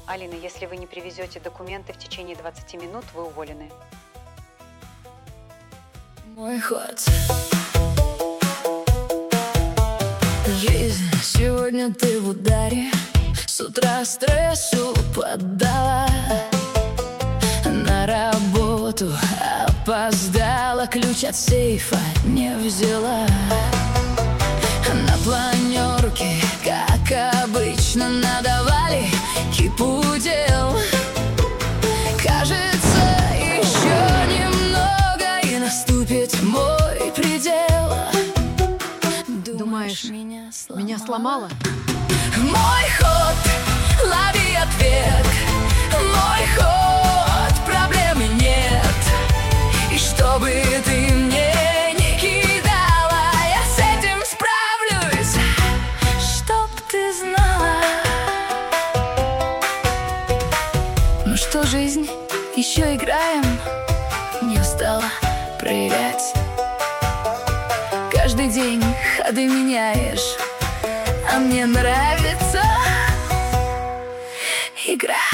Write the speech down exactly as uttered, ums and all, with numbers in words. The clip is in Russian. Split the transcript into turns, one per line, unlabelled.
Алина, если вы не привезете документы в течение двадцати минут, вы уволены.
Мой ход. Жизнь, сегодня ты в ударе. С утра стрессу поддала. На работу опоздала, ключ от сейфа не взяла. На планерке, как обычно, надавали кипу дел. Кажется, еще немного и наступит мой предел.
Думаешь, меня сломала? Меня сломала?
Мой ход, лови ответ. Мой ход, проблемы нет. И чтобы ты мне не кидала, я с этим справлюсь. Чтоб ты знала. Ну что, жизнь, еще играем? Не устала проверять. Каждый день ходы меняешь, а мне нравится игра.